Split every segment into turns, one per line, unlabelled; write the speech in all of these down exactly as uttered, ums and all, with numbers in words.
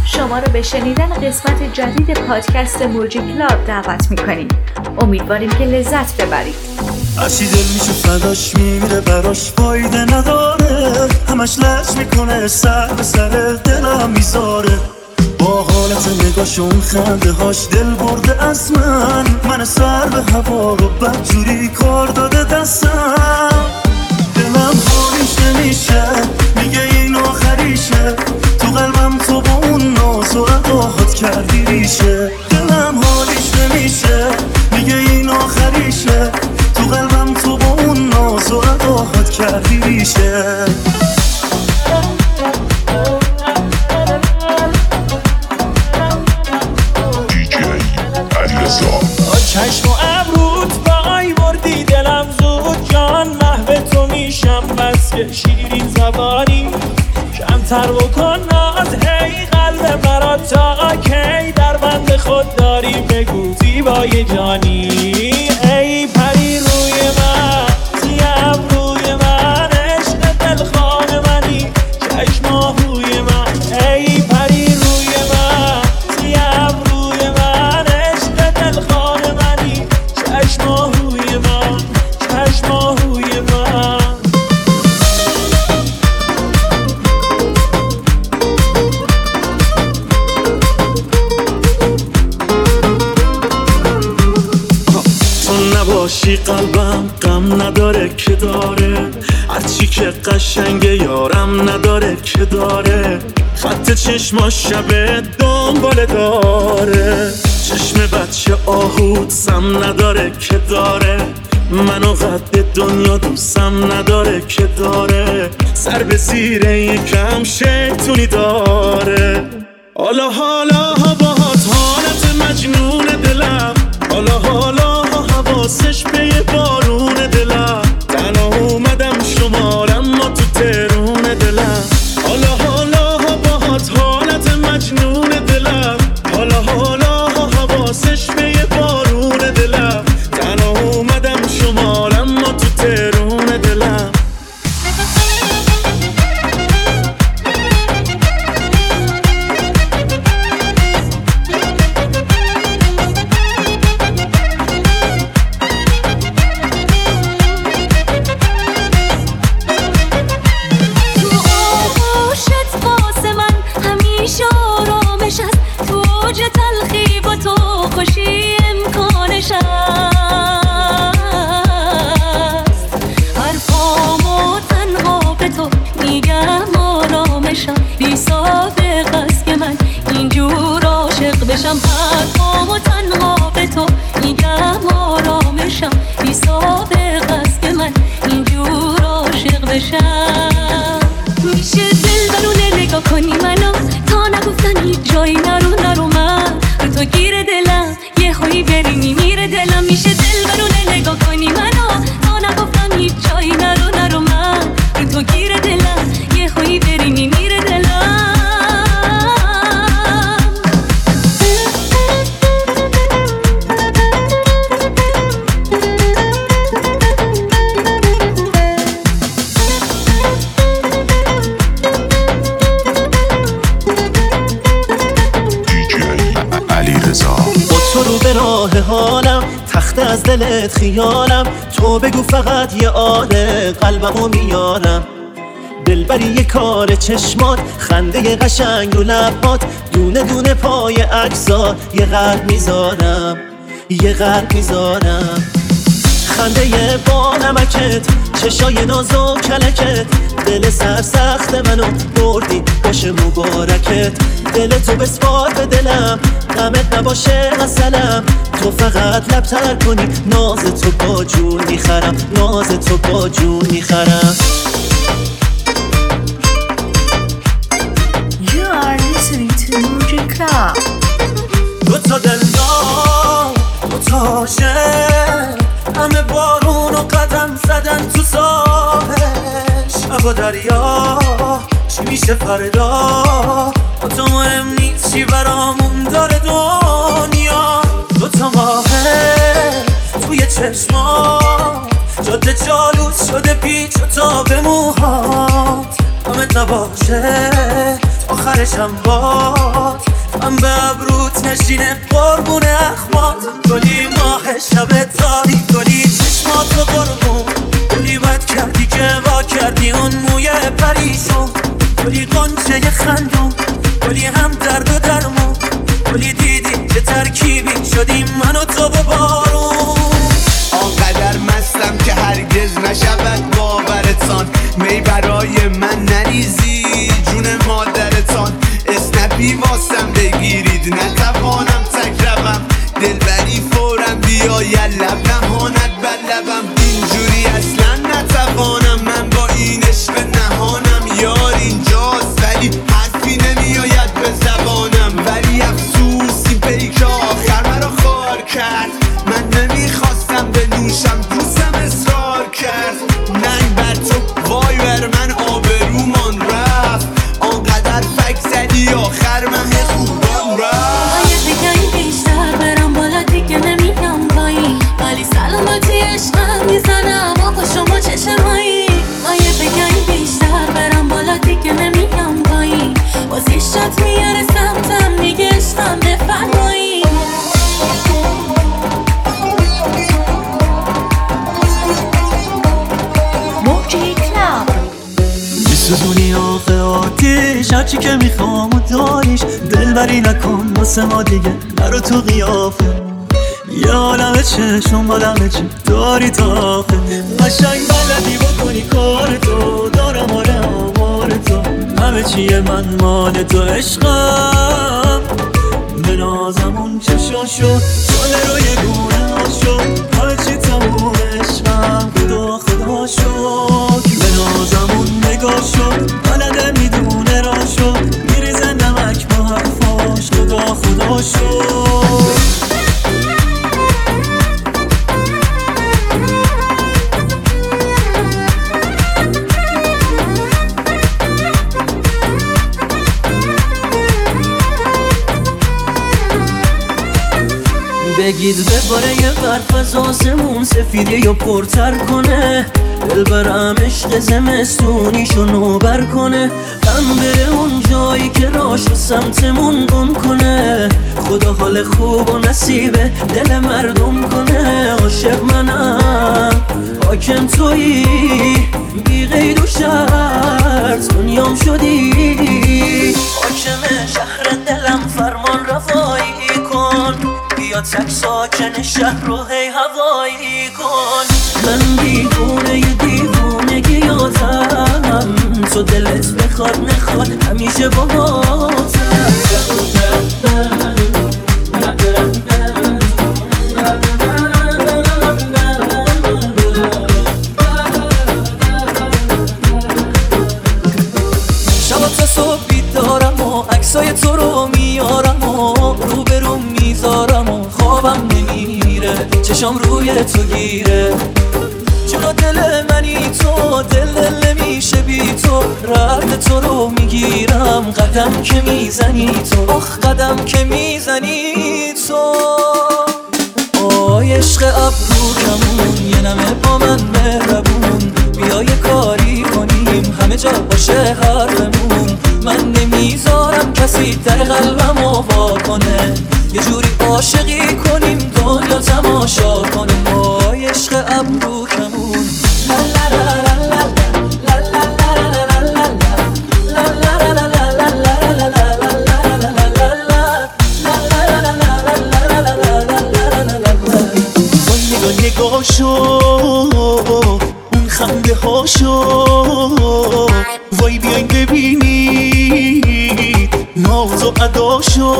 شما رو به شنیدن قسمت جدید پادکست موجی کلاب دعوت میکنیم. امیدواریم که لذت ببرید.
هرچی دل میشه فداش میره براش فایده نداره، همش لش میکنه سر به سر دلم میذاره. با حالت نگاش اون خنده هاش دل برده از من، من سر به هوا رو بدجوری کار داده دستم. دلم حالیش نمیشه، میگه این آخریشه، تو قلبم تو با اون ناز و اداهات کردی ریشه. دلم حالیش نمیشه، میگه این آخریشه، تو قلبم تو با اون ناز و اداهات کردی ریشه.
چشم و ابروت وای بردی دلم زود، جان محو تو میشم بس که شیرین زبانی. کمتر بکن ناز هی قلب مرا تا کی، در بند خود داری بگو زیبای جانی. ای پری روی من زیم روی من، عشق دلخوان منی چشم آهوی من. ای پری روی من زیم روی من، عشق دلخوان منی چشم آهوی من چشم آهوی من.
نباشی قلبم غم نداره که داره، هرچی که قشنگه یارم نداره که داره. خط چشماش شبه دنباله داره، چشم بچه آهود سم نداره که داره. منو قد دنیا دوستم نداره که داره، سر به زیر یکم شیطونی داره. حالا حالا باهات حالت مجنون دلم، حالا حالا حواسش به یه بارون دلم. تنها اومدم شمارم ما تو ترون دلم. حالا حالا باهات حالت مجنون دلم، حالا حالا حواسش به یه بارون دلم. تنها اومدم شمارم ما تو ترون دلم.
خوشی امکانش است، حرفامو تنها به تو میگم آرامشم، بی سابقه است که من اینجور عاشق بشم. حرفامو تنها به تو میگم آرامشم، بی سابقه است که من اینجور عاشق بشم. میشه دل برونه نگاه کنی منو، تا نگفتم هیچ جایی نرو نرو. من رو تو گیر دلم یه هایی بری میمیره دلم. میشه دل برونه نگاه کنی منو، تا نگفتم هیچ جایی نرو نرو. من رو تو گیر دلم یه هایی بری میمیره دلم.
با تو رو به راه حالم، تخت از دلت خیالم. تو بگو فقط یه آره قلبمو میارم. دلبری یه کار چشمات، خنده قشنگ رو لبات، دونه دونه پای عکسات یه قلب میذارم یه قلب میذارم. خنده یه با نمکت، چشای ناز و کلکت، دل سرسخت منو بردی باشه مبارکت. دل تو بسپار به دلم، غمت نباشه مثلم. تو فقط لبتر کنی، ناز تو با جون میخرم، ناز تو با جون میخرم.
You are listening to موجی کلاب.
دو تا دلدار دو تا عاشق، همه بارون و قدم زدن تو ساحل. شب و دریا چی میشه فردا، با تو مهم نیست چی برامون داره دنیا. دو تا ماهه توی چشمات، جاده جالوس شده پیچ و تا به موهات. همت نباشه آخر
بشم باد من به ابروت نشینه قربون اخمات گلی ماه شب تاری گلی چشمات رو قربون گلی بد کردی که وا کردی اون موی پریشون گلی قنچه خندون گلی هم درد و درمون گلی دیدی که ترکیبی شدیم من و تو و بارون
آنقدر مستم که هرگز نشود باورتان می برای من نریزی جون مادرتان اسنپی واسم بگیرید نتوانم تکربم دلبری فورم بیا یلب نهانت بر لبم اینجوری اصلا نتوانم من با این عشق نهانم یار اینجاست ولی حرفی نمیآید به زبانم ولی افسوس این پیک آخر مرا خار کرد من نمیخواستم بنوشم دوستم اصرار کرد ننگ بر تو وای بر من آبرومان رفت آنقدر فک زدی آخر مه خوبان رفت
یه دیگه بیشتر برم بالا دیگه نمیگم پایین ولی سلامتی عشقم میزنم آقا شما چشمایی من یه بگم بیشتر برم بالا دیگه نمیگم پایین باز یه شات میاره سمتم میگه عشقم بفرمایی
موجی کلاب
میسوزونی آخه آتیش هرچی که میخوام و داریش دلبری نکن واسه ما دیگه نرو تو قیافه یه عالمه چشم عالمه چی داری تا آخه قشنگ بلدی بکنی کار تو دارم آره آمار تو همه چیه من مال تو عشقم به نازمون چشاشو چاله رو یه گونه هاشو همه چی تموم عشقم خدا خدا شد به نازمون نگاه شد بلده میدونه را شد میریزه نمک با حرفاش خدا خدا شد بگید بباره یه برف از آسمون سفیده یا پرتر کنه دل برم عشق زمستونیشو نوبر کنه غم بره اون جایی که راش سمتمون گم کنه خدا حال خوب و نصیبه دل مردم کنه عاشق منم حاکم تویی بی غیر و شرط دنیام شدی حاکم شهر دلم فرمان رفایی کن بیا تک ساکن شهر رو هی هوایی کن من دیوونه ی دیوونگیاتم تو دلت بخواد نخواد همیشه باهاتم شبا تا صبح بیدارم و عکسای تو رو میارم و روبروم میذارم و خوابم نمیره چشام روی تو گیره چرا دل منی تو دل دل نمیشه بی تو رد تو رو میگیرم قدم که میزنی تو آخ قدم که میزنی تو آی عشق ابرو کمون یه نمه با من مهربون بیا یه کاری کنیم همه جا باشه حرفمون من نمیذارم کسی در قلبم وا کنه یه جوری عاشقی کنیم دنیا تماشا کنه آی عشق ابرو کمون نگاهشو اون خنده هاشو وای بیاین ببینید ناز و اداشو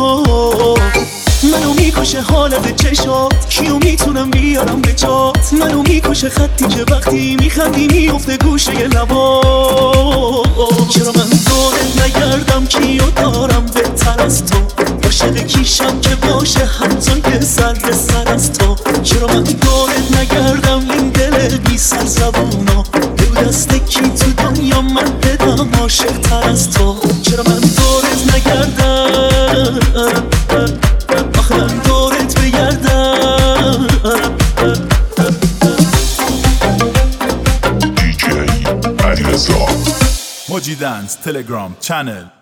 منو میکشه حالت چشات کیو میتونم بیارم به جات منو میکشه خطی که وقتی میخندی میفته گوشه لبا چرا من دورت نگردم کیو دارم بهتر از تو عاشق کیشم که باشه همزن که سر به سر از تو چرا من دورت نگردم این دل بی سر زبونا دل دست کی تو دنیا من بدم عاشق تر از تو چرا من دورت نگردم آخه من دورت بگردم
موجی دنس تلگرام چنل